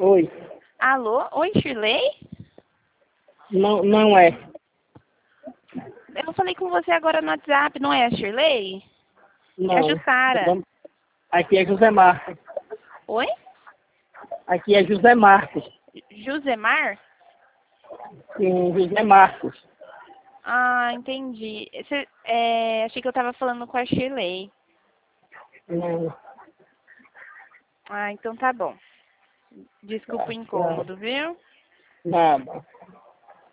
Oi. Alô? Oi, Shirley? Não, não é. Eu falei com você agora no WhatsApp, não é a Shirley? É a Não. Jussara. Aqui é José Marcos. Oi? Aqui é José Marcos. Josemar? Sim, José Marcos. Ah, entendi. Achei que eu tava falando com a Shirley. Não. Ah, então tá bom. Desculpa o incômodo, viu? Nada.